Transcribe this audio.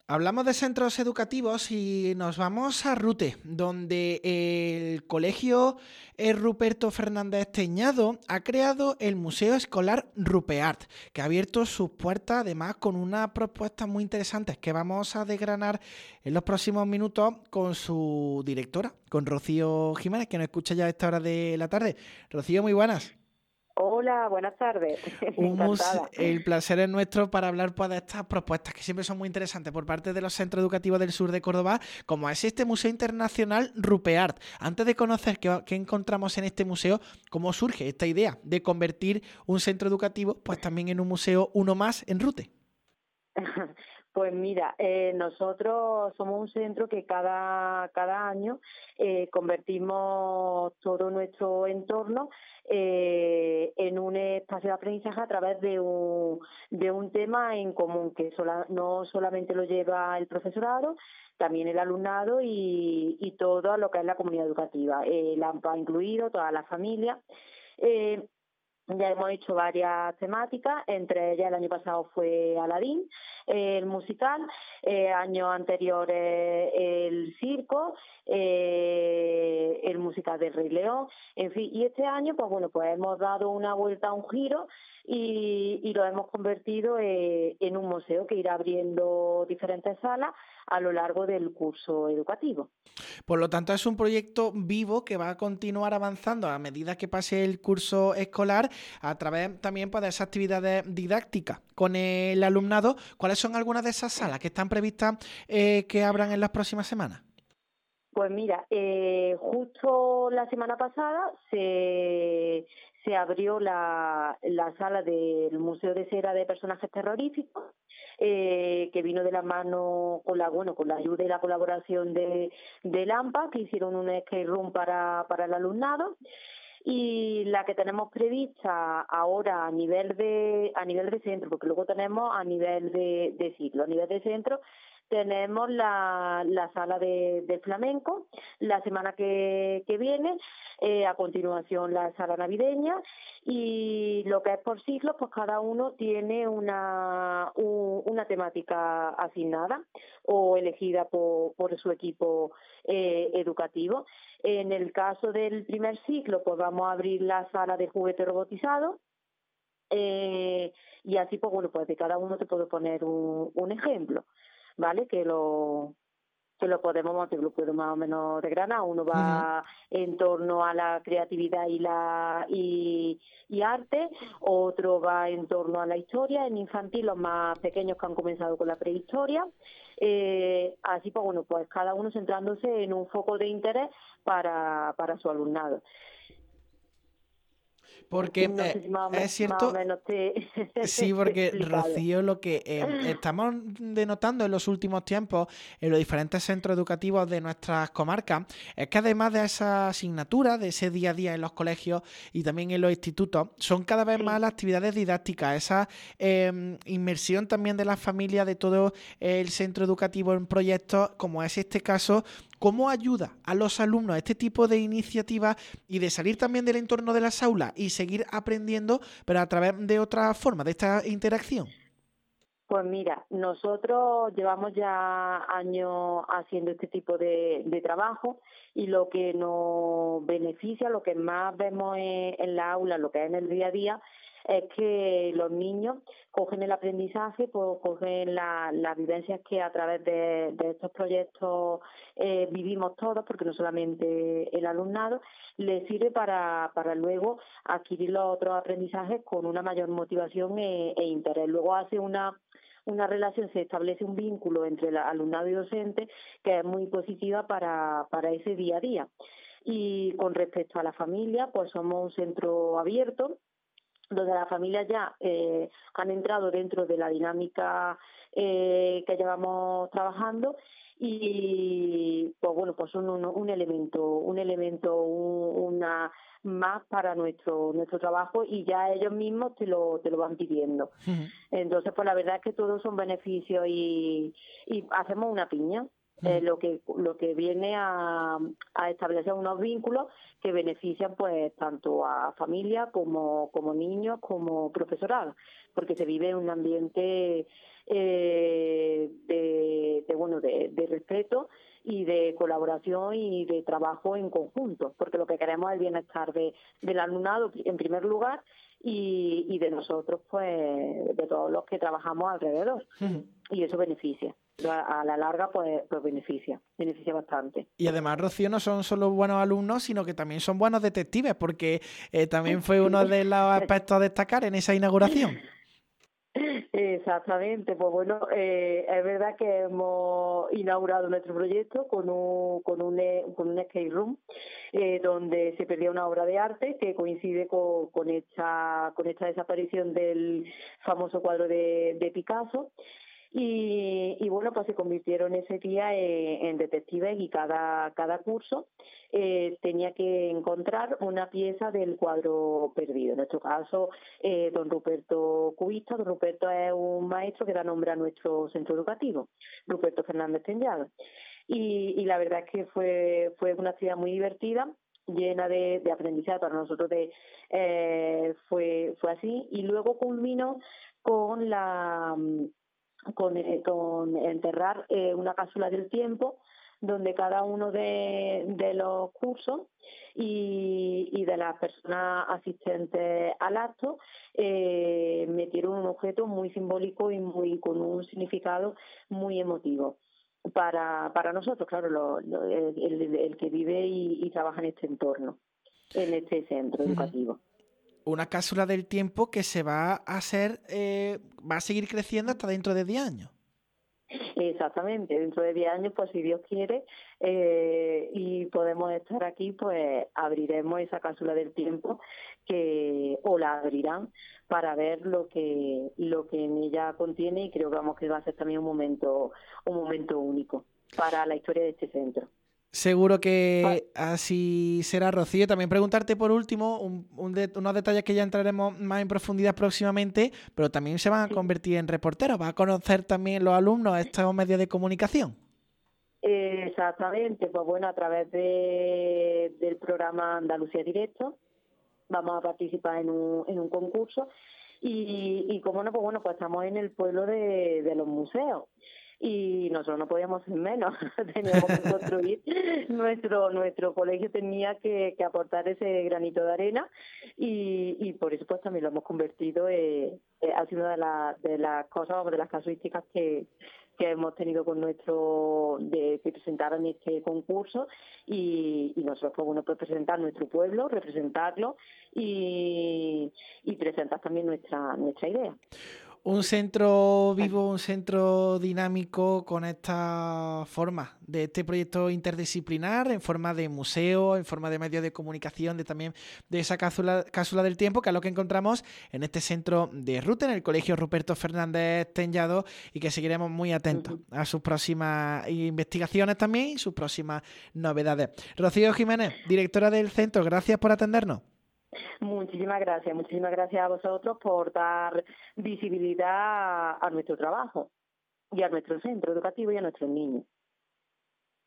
Hablamos de centros educativos y nos vamos a Rute, donde el colegio Ruperto Fernández Teñado ha creado el Museo Escolar Rupeart, que ha abierto sus puertas además con unas propuestas muy interesantes que vamos a desgranar en los próximos minutos con su directora, con Rocío Jiménez, que nos escucha ya a esta hora de la tarde. Rocío, muy buenas. Hola, buenas tardes. Encantada. El placer es nuestro para hablar pues, de estas propuestas que siempre son muy interesantes por parte de los centros educativos del sur de Córdoba, como es este Museo Internacional Rupeart. Antes de conocer qué encontramos en este museo, ¿cómo surge esta idea de convertir un centro educativo pues también en un museo uno más en Rute? Pues mira, nosotros somos un centro que cada año convertimos todo nuestro entorno en un espacio de aprendizaje a través de un tema en común, que no solamente lo lleva el profesorado, también el alumnado y todo lo que es la comunidad educativa, el AMPA incluido, toda la familia. Ya hemos hecho varias temáticas, entre ellas el año pasado fue Aladín, el musical, años anteriores el circo, el musical del Rey León, en fin, y este año pues hemos dado una vuelta, un giro y lo hemos convertido en un museo que irá abriendo diferentes salas a lo largo del curso educativo. Por lo tanto, es un proyecto vivo que va a continuar avanzando a medida que pase el curso escolar a través también pues, de esas actividades didácticas con el alumnado. ¿Cuáles son algunas de esas salas que están previstas que abran en las próximas semanas? Pues mira, justo la semana pasada se abrió la sala del Museo de Cera de Personajes Terroríficos, que vino de la mano con la ayuda y la colaboración de AMPA, que hicieron un escape room para el alumnado. Y la que tenemos prevista ahora a nivel de centro, porque luego tenemos a nivel de ciclo, a nivel de centro tenemos la sala de flamenco la semana que viene, a continuación la sala navideña, y lo que es por ciclos, pues cada uno tiene una temática asignada o elegida por su equipo educativo. En el caso del primer ciclo, pues vamos a abrir la sala de juguete robotizado, y así pues de cada uno te puedo poner un ejemplo, ¿vale? Te lo puedo más o menos desgranar. Uno Uh-huh. va en torno a la creatividad y arte, otro va en torno a la historia, en infantil los más pequeños que han comenzado con la prehistoria, así pues cada uno centrándose en un foco de interés para su alumnado. Porque No sé si es más o cierto. menos te Sí, he porque explicado. Rocío, lo que estamos denotando en los últimos tiempos en los diferentes centros educativos de nuestras comarcas es que además de esa asignatura, de ese día a día en los colegios y también en los institutos, son cada vez más Sí. las actividades didácticas, esa inmersión también de las familias de todo el centro educativo en proyectos, como es este caso. ¿Cómo ayuda a los alumnos este tipo de iniciativas y de salir también del entorno de las aulas y seguir aprendiendo, pero a través de otra forma, de esta interacción? Pues mira, nosotros llevamos ya años haciendo este tipo de trabajo, y lo que nos beneficia, lo que más vemos en la aula, lo que es en el día a día, es que los niños cogen el aprendizaje, pues cogen las vivencias que a través de estos proyectos vivimos todos, porque no solamente el alumnado, les sirve para luego adquirir los otros aprendizajes con una mayor motivación e interés. Luego hace una relación, se establece un vínculo entre el alumnado y docente que es muy positiva para ese día a día. Y con respecto a la familia, pues somos un centro abierto, donde las familias ya han entrado dentro de la dinámica que llevamos trabajando, y pues son un elemento, una más para nuestro trabajo, y ya ellos mismos te lo van pidiendo. Entonces, pues la verdad es que todos son beneficios, y hacemos una piña. Lo que viene a establecer unos vínculos que benefician pues tanto a familias como niños, como profesorado, porque se vive en un ambiente de respeto y de colaboración y de trabajo en conjunto, porque lo que queremos es el bienestar del alumnado en primer lugar y de nosotros, pues de todos los que trabajamos alrededor. Y eso beneficia. A la larga, pues beneficia bastante. Y además, Rocío, no son solo buenos alumnos, sino que también son buenos detectives, porque también fue uno de los aspectos a destacar en esa inauguración. Exactamente, pues bueno, es verdad que hemos inaugurado nuestro proyecto con un escape room donde se perdía una obra de arte que coincide con esta desaparición del famoso cuadro de Picasso. Y bueno, pues se convirtieron ese día en detectives y cada curso tenía que encontrar una pieza del cuadro perdido. En nuestro caso, don Ruperto Cubista. Don Ruperto es un maestro que da nombre a nuestro centro educativo, Ruperto Fernández Tellado. Y la verdad es que fue una actividad muy divertida, llena de aprendizaje para nosotros. Fue así. Y luego culminó con con enterrar una cápsula del tiempo donde cada uno de los cursos y de las personas asistentes al acto metieron un objeto muy simbólico y muy con un significado muy emotivo para nosotros, claro, el que vive y trabaja en este entorno, en este centro educativo. Una cápsula del tiempo que se va a hacer, va a seguir creciendo hasta dentro de 10 años. Exactamente, dentro de 10 años, pues si Dios quiere y podemos estar aquí, pues abriremos esa cápsula del tiempo o la abrirán para ver lo que en ella contiene, y creo que va a ser también un momento único para la historia de este centro. Seguro que así será, Rocío. También preguntarte por último unos detalles que ya entraremos más en profundidad próximamente, pero también se van a convertir en reporteros. ¿Va a conocer también los alumnos estos medios de comunicación? Exactamente, pues bueno, a través del programa Andalucía Directo vamos a participar en un concurso y como no, pues bueno, pues estamos en el pueblo de los museos. Y nosotros no podíamos ser menos, teníamos que construir nuestro colegio, tenía que aportar ese granito de arena y por eso pues también lo hemos convertido, ha sido una de las cosas, de las casuísticas que hemos tenido con que presentaron este concurso y nosotros pues bueno, pues presentar nuestro pueblo, representarlo y presentar también nuestra idea. Un centro vivo, un centro dinámico con esta forma de este proyecto interdisciplinar en forma de museo, en forma de medios de comunicación, también de esa cápsula del tiempo, que es lo que encontramos en este centro de Rute, en el Colegio Ruperto Fernández Tellado, y que seguiremos muy atentos a sus próximas investigaciones también y sus próximas novedades. Rocío Jiménez, directora del centro, gracias por atendernos. Muchísimas gracias a vosotros por dar visibilidad a nuestro trabajo y a nuestro centro educativo y a nuestros niños.